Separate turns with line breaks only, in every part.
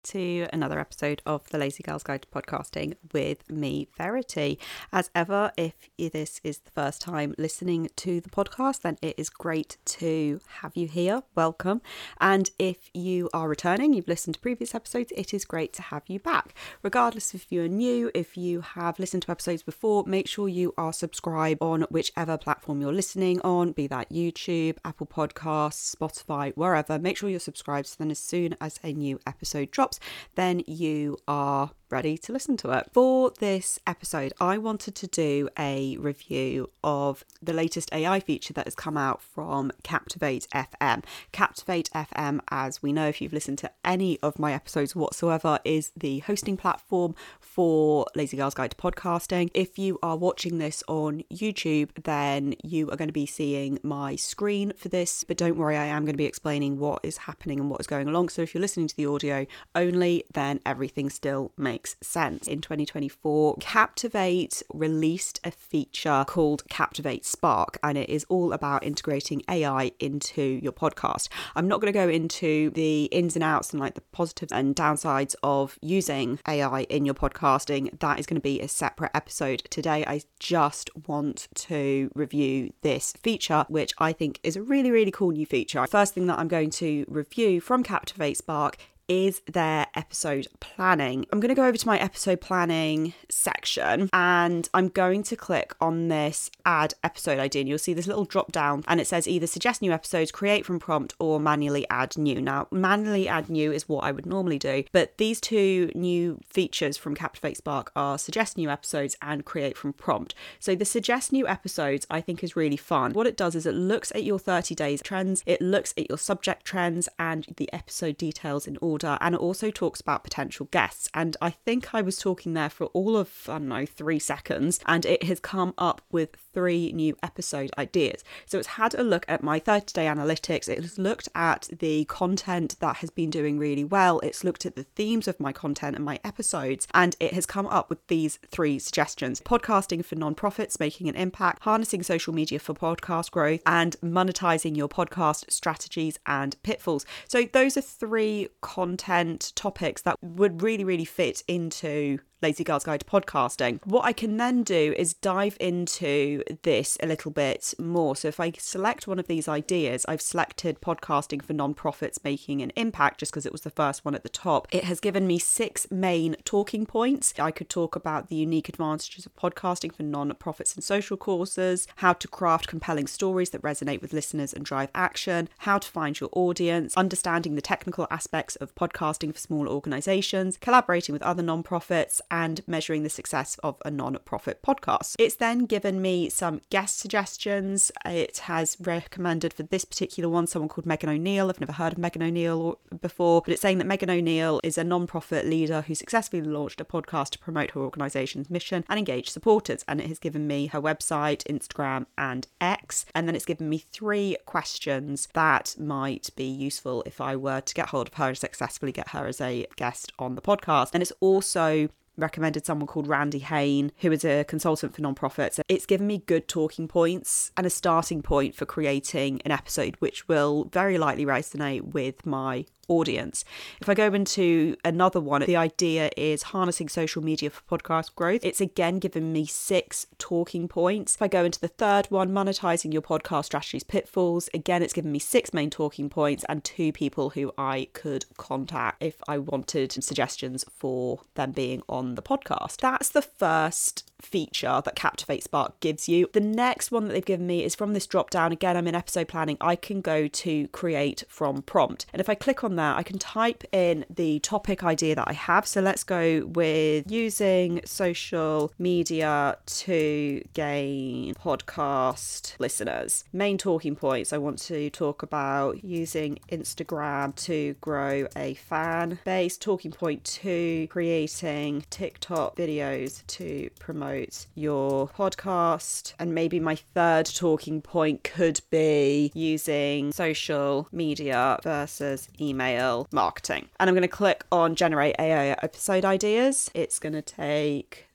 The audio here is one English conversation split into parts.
to another episode of the Lazy Girl's Guide to Podcasting with me, Verity. As ever, if this is the first time listening to the podcast, then it is great to have you here. Welcome. And if you are returning, you've listened to previous episodes, it is great to have you back. Regardless if you're new, if you have listened to episodes before, make sure you are subscribed on whichever platform you're listening on, be that YouTube, Apple Podcasts, Spotify, wherever. Make sure you're subscribed so then as soon as a new episode drops, then you are ready to listen to it. For this episode, I wanted to do a review of the latest AI feature that has come out from Captivate FM. Captivate FM, as we know if you've listened to any of my episodes whatsoever, is the hosting platform for Lazy Girl's Guide to Podcasting. If you are watching this on YouTube, then you are going to be seeing my screen for this, but don't worry, I am going to be explaining what is happening and what is going along. So if you're listening to the audio only, then everything still makes sense. In 2024, Captivate released a feature called Captivate Spark, and it is all about integrating AI into your podcast. I'm not going to go into the ins and outs and like the positives and downsides of using AI in your podcasting. That is going to be a separate episode. Today, I just want to review this feature, which I think is a really, really cool new feature. First thing that I'm going to review from Captivate Spark is their episode planning. I'm going to go over to my episode planning section and I'm going to click on this add episode ID, and you'll see this little drop down and it says either suggest new episodes, create from prompt, or manually add new. Now, manually add new is what I would normally do, but these two new features from Captivate Spark are suggest new episodes and create from prompt. So the suggest new episodes I think is really fun. What it does is it looks at your 30 days trends, it looks at your subject trends and the episode details in order, and it also talks about potential guests. And I think I was talking there for all of, 3 seconds, and it has come up with 3 new episode ideas. So it's had a look at my 30-day analytics, it has looked at the content that has been doing really well, it's looked at the themes of my content and my episodes, and it has come up with these 3 suggestions: podcasting for nonprofits, making an impact, harnessing social media for podcast growth, and monetizing your podcast strategies and pitfalls. So those are 3 content topics that would really, really fit into Lazy Girl's Guide to Podcasting. What I can then do is dive into this a little bit more. So if I select one of these ideas, I've selected podcasting for nonprofits making an impact just because it was the first one at the top. It has given me 6 main talking points. I could talk about the unique advantages of podcasting for nonprofits and social causes, how to craft compelling stories that resonate with listeners and drive action, how to find your audience, understanding the technical aspects of podcasting for small organizations, collaborating with other nonprofits, and measuring the success of a non-profit podcast. It's then given me some guest suggestions. It has recommended for this particular one someone called Megan O'Neill. I've never heard of Megan O'Neill before, but it's saying that Megan O'Neill is a non-profit leader who successfully launched a podcast to promote her organization's mission and engage supporters. And it has given me her website, Instagram, and X. And then it's given me 3 questions that might be useful if I were to get hold of her and successfully get her as a guest on the podcast. And it's also recommended someone called Randy Hain, who is a consultant for nonprofits. It's given me good talking points and a starting point for creating an episode, which will very likely resonate with my audience. If I go into another one, the idea is harnessing social media for podcast growth. It's again given me 6 talking points. If I go into the third one, monetizing your podcast strategies pitfalls, again it's given me 6 main talking points and 2 people who I could contact if I wanted suggestions for them being on the podcast. That's the first feature that Captivate Spark gives you. The next one that they've given me is from this drop down. Again, I'm in episode planning. I can go to create from prompt, and if I click on that, I can type in the topic idea that I have. So let's go with using social media to gain podcast listeners. Main talking points: I want to talk about using Instagram to grow a fan base. Talking point 2, creating TikTok videos to promote your podcast. And maybe my third talking point could be using social media versus email marketing. And I'm going to click on generate AI episode ideas. It's going to take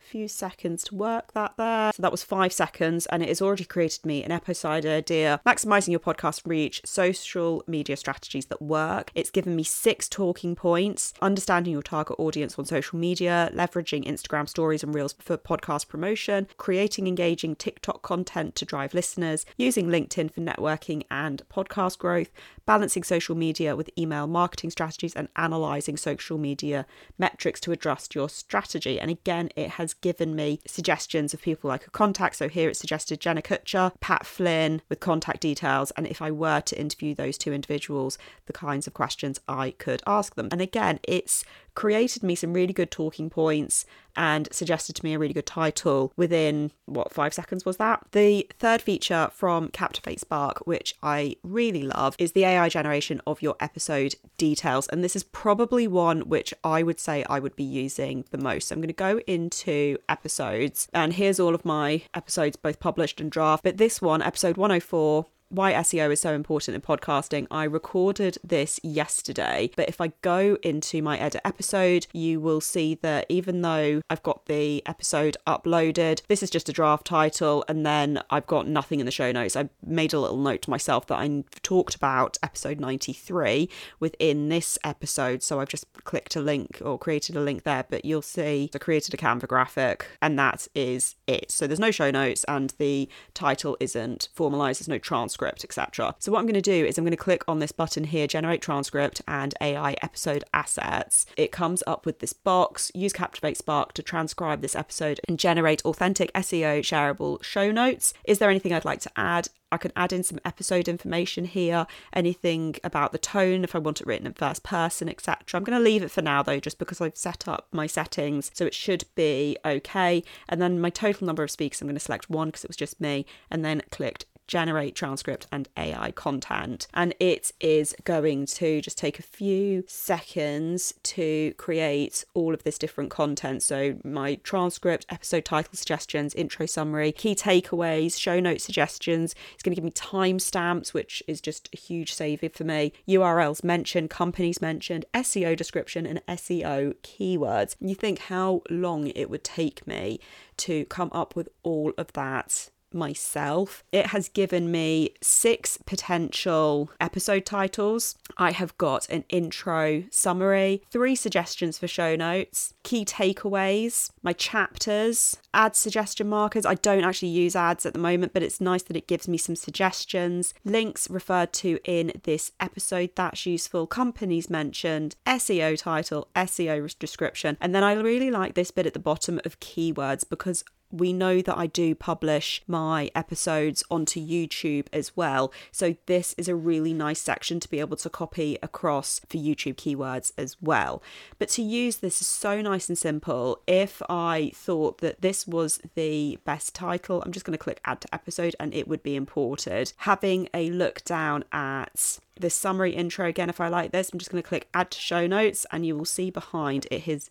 few seconds to work that there. So that was 5 seconds, and it has already created me an episode idea: maximizing your podcast reach, social media strategies that work. It's given me 6 talking points: understanding your target audience on social media, leveraging Instagram stories and reels for podcast promotion, creating engaging TikTok content to drive listeners, using LinkedIn for networking and podcast growth, balancing social media with email marketing strategies, and analysing social media metrics to adjust your strategy. And again, it has given me suggestions of people I could contact. So here it suggested Jenna Kutcher, Pat Flynn, with contact details. And if I were to interview those 2 individuals, the kinds of questions I could ask them. And again, it's created me some really good talking points and suggested to me a really good title within, 5 seconds was that? The third feature from Captivate Spark, which I really love, is the AI generation of your episode details. And this is probably one which I would say I would be using the most. So I'm going to go into episodes, and here's all of my episodes, both published and draft. But this one, episode 104, why SEO is so important in podcasting. I recorded this yesterday, but if I go into my edit episode, you will see that even though I've got the episode uploaded, this is just a draft title, and then I've got nothing in the show notes. I made a little note to myself that I talked about episode 93 within this episode, so I've just clicked a link or created a link there, but you'll see I created a Canva graphic, and that is it. So there's no show notes, and the title isn't formalized, there's no transcript, etc. So what I'm going to do is I'm going to click on this button here, generate transcript and AI episode assets. It comes up with this box: use Captivate Spark to transcribe this episode and generate authentic SEO shareable show notes. Is there anything I'd like to add? I can add in some episode information here, anything about the tone, if I want it written in first person, etc. I'm going to leave it for now though, just because I've set up my settings, so it should be okay. And then my total number of speakers, I'm going to select 1 because it was just me, and then clicked generate transcript and AI content. And it is going to just take a few seconds to create all of this different content. So my transcript, episode title suggestions, intro summary, key takeaways, show note suggestions. It's going to give me timestamps, which is just a huge saver for me. URLs mentioned, companies mentioned, SEO description, and SEO keywords. And you think how long it would take me to come up with all of that myself. It has given me 6 potential episode titles. I have got an intro summary, 3 suggestions for show notes, key takeaways, my chapters, ad suggestion markers. I don't actually use ads at the moment, but it's nice that it gives me some suggestions, links referred to in this episode, that's useful, companies mentioned, SEO title, SEO description. And then I really like this bit at the bottom of keywords, because we know that I do publish my episodes onto YouTube as well. So this is a really nice section to be able to copy across for YouTube keywords as well. But to use this is so nice and simple. If I thought that this was the best title, I'm just going to click add to episode and it would be imported. Having a look down at this summary intro again, if I like this, I'm just going to click add to show notes, and you will see behind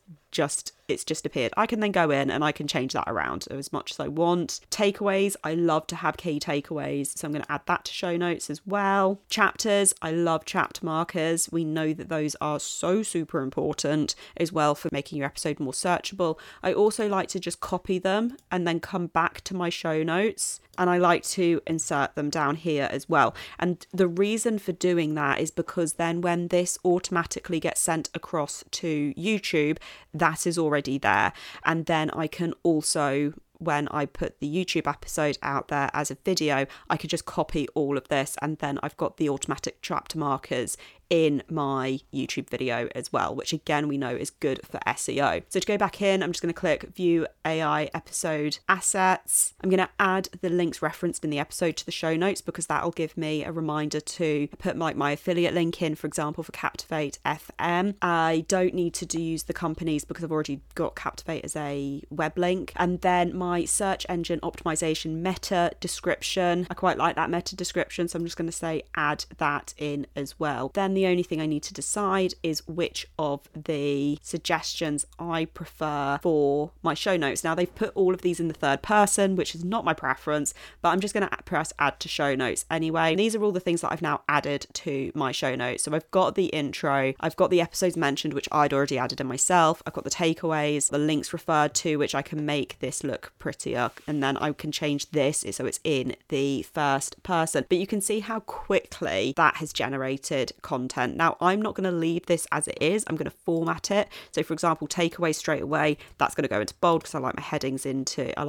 it's just appeared. I can then go in and I can change that around as much as I want. Takeaways, I love to have key takeaways, so I'm going to add that to show notes as well. Chapters, I love chapter markers. We know that those are so super important as well for making your episode more searchable. I also like to just copy them and then come back to my show notes, and I like to insert them down here as well. And the reason for doing that is because then when this automatically gets sent across to YouTube, that is already there. And then I can also, when I put the YouTube episode out there as a video, I could just copy all of this, and then I've got the automatic chapter markers in my YouTube video as well, which again we know is good for SEO. So to go back in, I'm just going to click view AI episode assets. I'm going to add the links referenced in the episode to the show notes, because that'll give me a reminder to put my affiliate link in, for example, for Captivate FM. I don't need to use the companies because I've already got Captivate as a web link. And then my search engine optimization meta description. I quite like that meta description, so I'm just going to say add that in as well. Then the only thing I need to decide is which of the suggestions I prefer for my show notes. Now, they've put all of these in the third person, which is not my preference, but I'm just going to press add to show notes anyway. And these are all the things that I've now added to my show notes. So I've got the intro, I've got the episodes mentioned, which I'd already added in myself. I've got the takeaways, the links referred to, which I can make this look prettier. And then I can change this so it's in the first person. But you can see how quickly that has generated content. Now, I'm not going to leave this as it is. I'm going to format it. So for example, takeaways straight away, that's going to go into bold because I like my headings in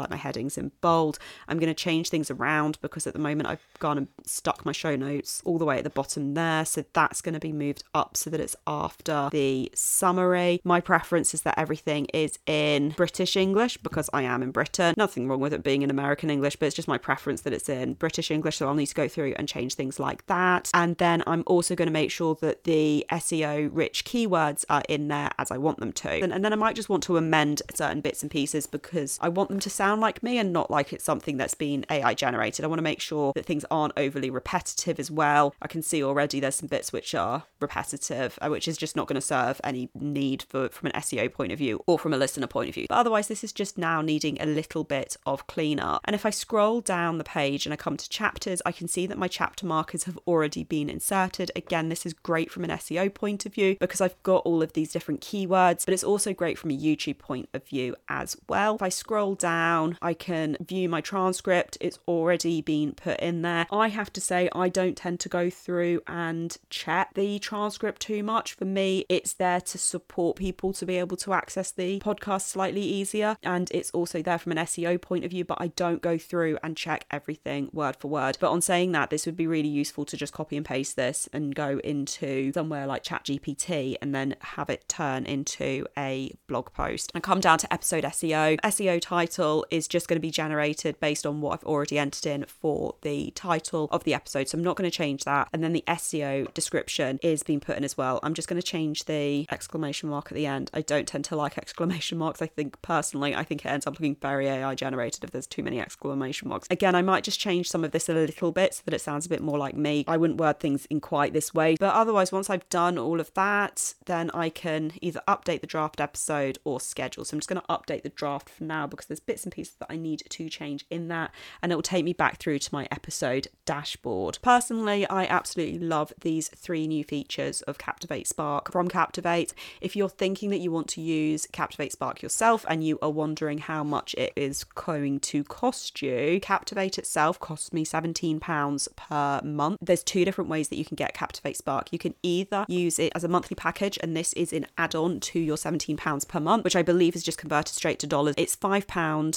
bold. I'm going to change things around because at the moment I've gone and stuck my show notes all the way at the bottom there. So that's going to be moved up so that it's after the summary. My preference is that everything is in British English because I am in Britain. Nothing wrong with it being in American English, but it's just my preference that it's in British English. So I'll need to go through and change things like that. And then I'm also going to make sure that the SEO rich keywords are in there as I want them to. And then I might just want to amend certain bits and pieces because I want them to sound like me and not like it's something that's been AI generated. I want to make sure that things aren't overly repetitive as well. I can see already there's some bits which are repetitive, which is just not going to serve any need from an SEO point of view or from a listener point of view. But otherwise, this is just now needing a little bit of cleanup. And if I scroll down the page and I come to chapters, I can see that my chapter markers have already been inserted. Again, this is great from an SEO point of view because I've got all of these different keywords, but it's also great from a YouTube point of view as well. If I scroll down, I can view my transcript. It's already been put in there. I have to say, I don't tend to go through and check the transcript too much. For me, it's there to support people to be able to access the podcast slightly easier. And it's also there from an SEO point of view, but I don't go through and check everything word for word. But on saying that, this would be really useful to just copy and paste this and go into somewhere like ChatGPT and then have it turn into a blog post. And come down to episode SEO. SEO title is just going to be generated based on what I've already entered in for the title of the episode. So I'm not going to change that. And then the SEO description is being put in as well. I'm just going to change the exclamation mark at the end. I don't tend to like exclamation marks. I think it ends up looking very AI generated if there's too many exclamation marks. Again, I might just change some of this a little bit so that it sounds a bit more like me. I wouldn't word things in quite this way. But otherwise, once I've done all of that, then I can either update the draft episode or schedule. So I'm just going to update the draft for now because there's bits and pieces that I need to change in that, and it will take me back through to my episode dashboard. Personally, I absolutely love these 3 new features of Captivate Spark from Captivate. If you're thinking that you want to use Captivate Spark yourself and you are wondering how much it is going to cost you, Captivate itself costs me £17 per month. There's 2 different ways that you can get Captivate Spark. You can either use it as a monthly package, and this is an add-on to your £17 per month, which I believe is just converted straight to dollars. It's £5,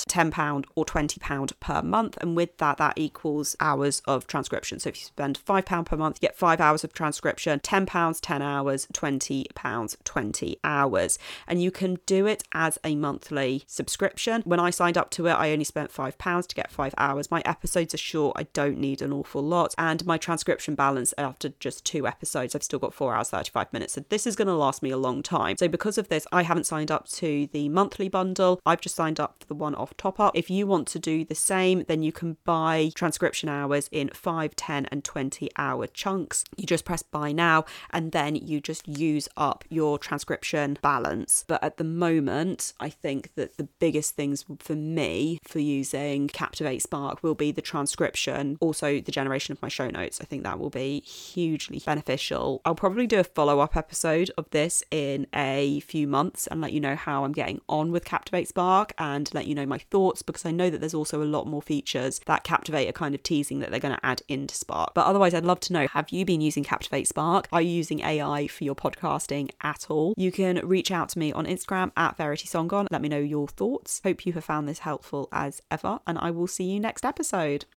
£10 or £20 per month, and with that equals hours of transcription. So if you spend £5 per month, you get 5 hours of transcription, £10, 10 hours, £20, 20 hours. And you can do it as a monthly subscription. When I signed up to it, I only spent £5 to get 5 hours. My episodes are short. I don't need an awful lot. And my transcription balance after just 2 episodes, I've still got 4 hours, 35 minutes. So this is going to last me a long time. So because of this, I haven't signed up to the monthly bundle. I've just signed up for the one-off top-up. If you want to do the same, then you can buy transcription hours in 5, 10 and 20 hour chunks. You just press buy now and then you just use up your transcription balance. But at the moment, I think that the biggest things for me for using Captivate Spark will be the transcription, also the generation of my show notes. I think that will be hugely beneficial. I'll probably do a follow-up episode of this in a few months and let you know how I'm getting on with Captivate Spark and let you know my thoughts, because I know that there's also a lot more features that Captivate are kind of teasing that they're going to add into Spark. But otherwise, I'd love to know, have you been using Captivate Spark? Are you using AI for your podcasting at all? You can reach out to me on Instagram at VeritySongon. Let me know your thoughts. Hope you have found this helpful as ever, and I will see you next episode.